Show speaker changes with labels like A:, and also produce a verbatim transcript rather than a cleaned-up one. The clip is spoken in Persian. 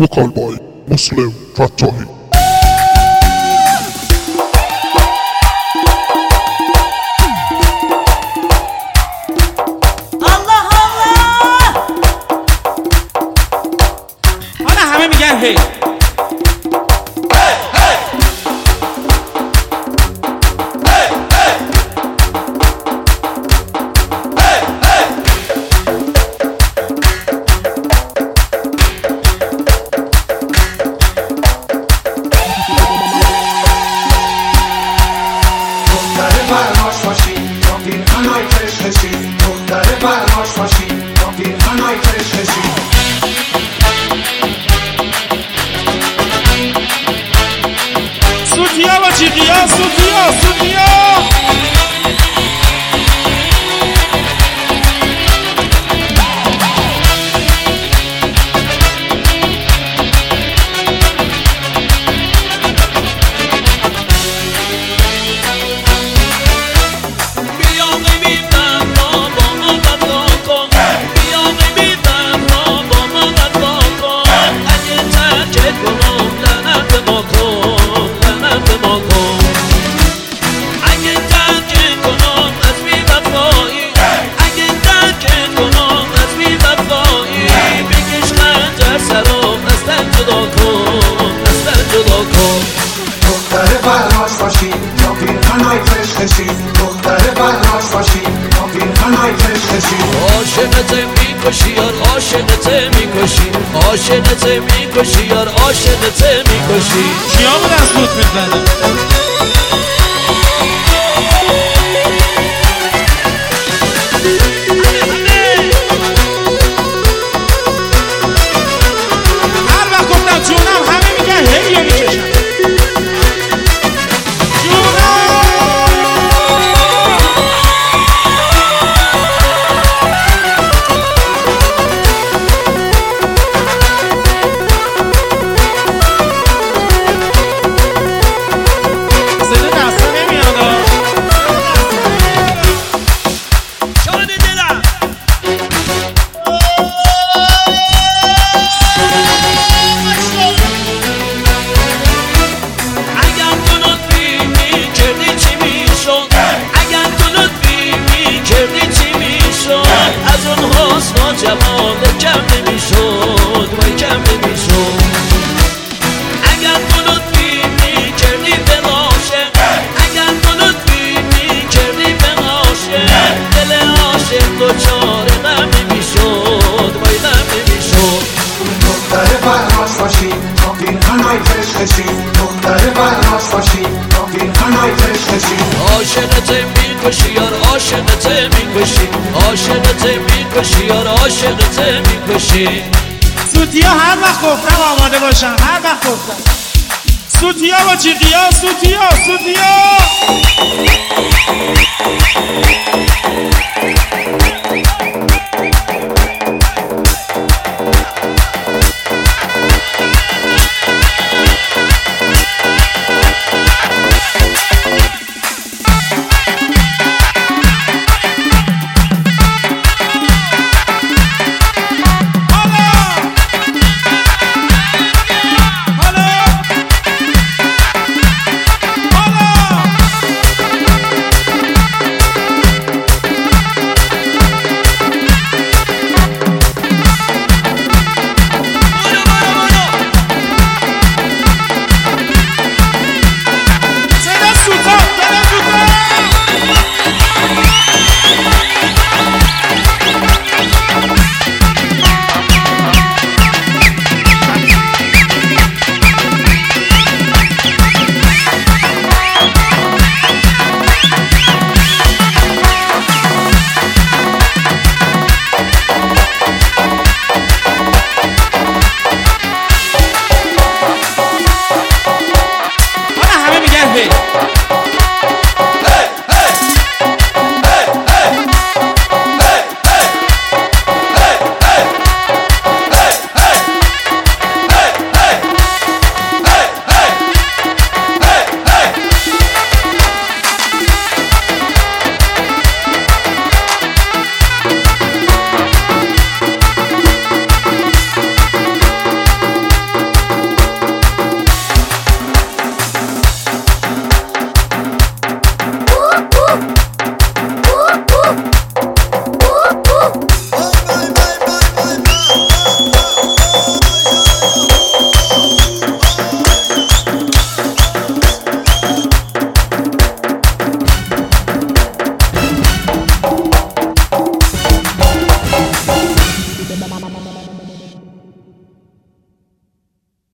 A: وکال بای مسلم فتاحی.
B: الله الله.
C: حالا همه میگن هی سوتیا و جیغیا سوتیا سوتیا
D: عاشقت میکشی یار عاشقت میکشی عاشقت میکشی یار عاشقت میکشی.
C: کیا بودن سوت میزنن؟ هر وقت گفتم جونم همه میگن هی یا میکشن
D: جمال کم نمیشد وای کم نمیشد. اگر تو لطفی میکردی به عاشق اگر تو لطفی میکردی به عاشق دل عاشق دچار غم نمیشد وای غم نمیشد.
E: دختر فرهاش باشی تا پیرهنای عشقشی دختر فرهاش باشی تا پیرهنای عشقشی.
D: عاشقت میکشی یار عاشقت میکشی عاشقت میکشی یار عاشقت میکشی.
C: سوتیا هر وقت گفتم آماده باشن هر وقت گفتم سوتیا و جیغیا سوتیا سوتیا